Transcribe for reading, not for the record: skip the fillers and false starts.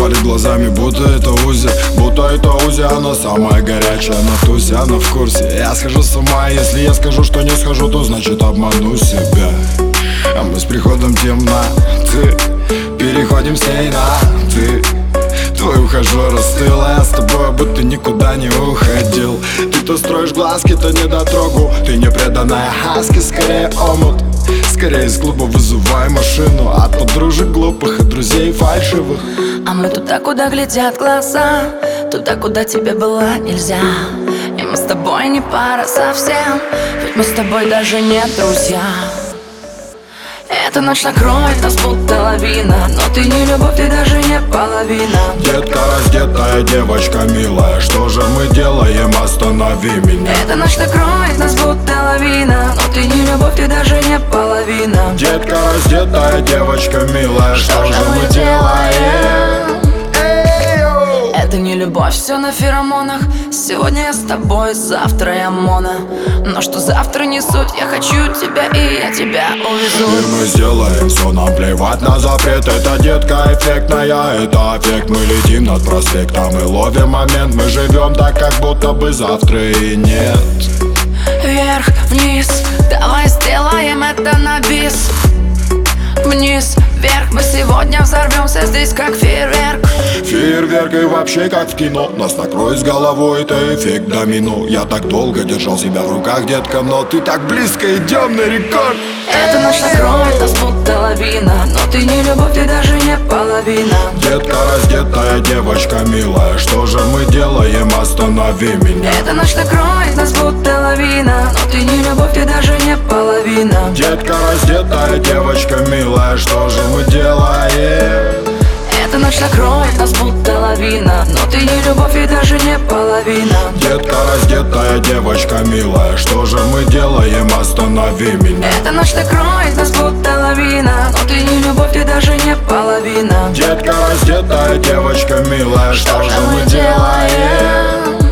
Перед глазами будто это УЗИ, она самая горячая на тусе, она в курсе. Я схожу с ума, если я скажу, что не схожу, то значит обману себя. А мы с приходом темноты переходим с ней на ты. Твой ухажер остыл, а я с тобой будто никуда не уходил. Ты то строишь глазки, то недотрогу. Ты не преданная хаски, скорее омут. Скорее из клуба вызывай машину от подружек глупых и друзей фальшивых. А мы туда, куда глядят глаза, туда, куда тебе было нельзя. И мы с тобой не пара совсем, ведь мы с тобой даже не друзья. Эта ночь накроет нас будто лавина, но ты не любовь, ты даже не половина. Детка, раздетая девочка милая, что же мы делаем, останови меня. Эта ночь накроет нас будто лавина, но ты не любовь, ты даже не половина. Детка, раздетая девочка милая, что же мы делаем? Это не любовь, все на феромонах. Сегодня я с тобой, завтра я мона. Но что завтра не суть, я хочу тебя и я тебя увезу. И мы сделаем все, нам плевать на запрет. Это детка эффектная, это аффект. Мы летим над проспектом и ловим момент. Мы живем так, как будто бы завтра и нет. Вверх, вниз, давай сделаем это на бис. Вниз, вверх, мы сегодня взорвемся здесь как фейерверк. Фейерверк и вообще как в кино. Нас накроет с головой, это эффект домино. Я так долго держал себя в руках, детка, но ты так близко, идем на рекорд. Эта ночь накроет нас будто лавина, но ты не любовь, ты даже не половина. Детка, раздетая девочка милая, что же мы делаем, останови меня. Эта ночь накроет нас будто лавина, но ты не любовь, ты даже не половина. Детка, раздетая девочка милая, что же мы делаем? Эта ночь накроет нас будто лавина, но ты не любовь и даже не половина. Детка, раздетая девочка милая, что же мы делаем, останови меня. Эта ночь накроет нас будто лавина, но ты не любовь, ты даже не половина. Детка, раздетая девочка милая, что же мы делаем?